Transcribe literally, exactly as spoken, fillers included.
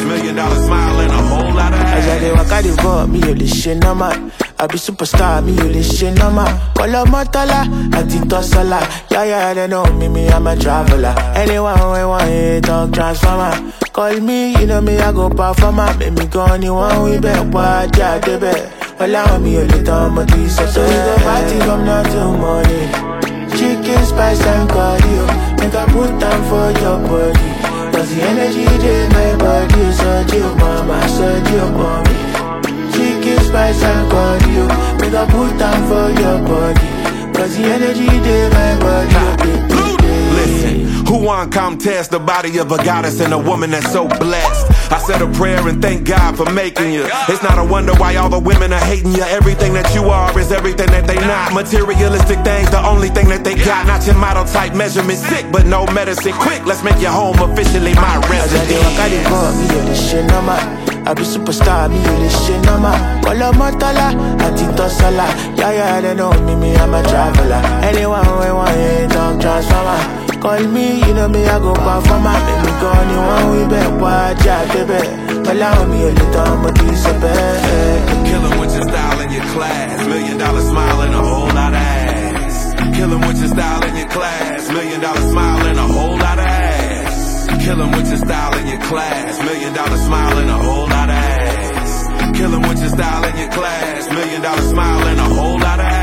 million dollar smile and a whole lot of ass. As I dey walk out the world, me only shit no man. I be superstar, me only shit no man. Call up Motala, Antitosala. Yeah, yeah, they know me, me, I'm a traveler. Anyone who want it, talk transformer. Call me, you know me, I go performer. Make me go anyone, we bet, watch out, they bet. Allow me a little more to so we go party from now till morning. Chicken, spice, and cardio. Make I put time for your body. Cause the energy in my body. So chill, mama, so chill, mommy. Chicken, spice, and cardio. Make I put time for your body. Cause the energy in my body. Listen, who want come test the body of a goddess and a woman that's so blessed? I said a prayer and thank God for making you. It's not a wonder why all the women are hating you. Everything that you are is everything that they not. Materialistic things, the only thing that they got. Not your model type measurement, sick but no medicine. Quick, let's make your home officially my residence. I be superstar, me only shit no man. Call up Motala, Antitosala. Yeah, yeah, they know me, me, I'm a traveler. Anyone who want it, talk transformer. Call me, you know me, I go performer. Make me go anyone, we bet, watch out, baby. Allow me a little more to say. Kill 'em with your style and your class. Million dollar smile and a whole lot of ass. Kill 'em with your style and your class. Million dollar smile and a whole lot of ass. Kill 'em with your style and your class. Million dollar smile and a whole lot of ass. Kill 'em with your style and your class. Million dollar smile and a whole lot of ass.